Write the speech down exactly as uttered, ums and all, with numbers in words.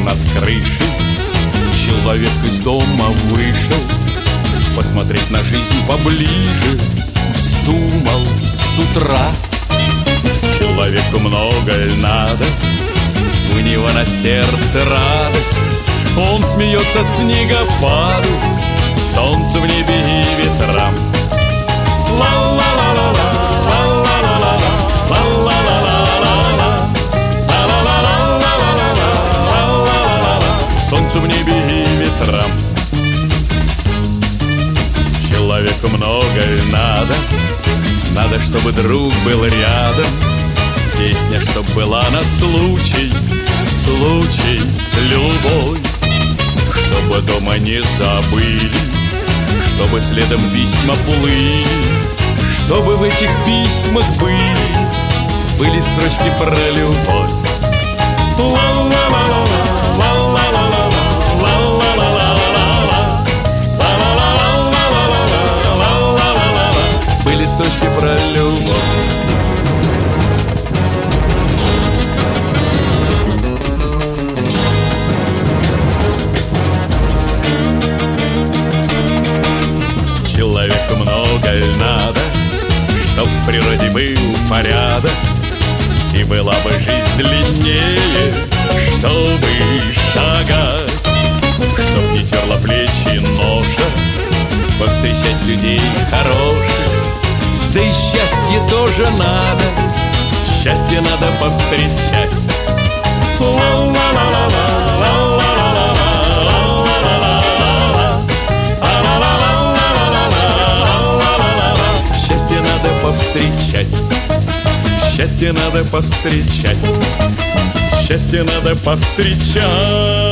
над крышей человек из дома вышел посмотреть на жизнь поближе. Вздумал с утра, человеку много ль надо, у него на сердце радость. Он смеется снегопаду, солнцу в небе и ветрам. Ла-ла-ла-ла-ла, ла-ла-ла-ла-ла, ла-ла-ла-ла-ла, ла-ла-ла-ла-ла, солнцу в небе и ветрам. Человеку много ль надо, надо, чтобы друг был рядом. Песня, чтоб была на случай, случай любой. Чтобы дома не забыли, чтобы следом письма плыли, чтобы в этих письмах были, были строчки про любовь. Ла-ла-ла-ла-ла, ла-ла-ла-ла-ла, ла-ла-ла-ла-ла, ла-ла-ла-ла-ла-ла, были строчки про любовь. Человеку много ль надо, чтоб в природе был порядок, и была бы жизнь длиннее, чтобы шагать, чтоб не терла плечи ноша, повстречать людей хороших. Да и счастье тоже надо, счастье надо повстречать. Ла-ла-ла-ла-ла, ла-ла-ла-ла-ла, счастье надо повстречать, счастье надо повстречать, счастье надо повстречать.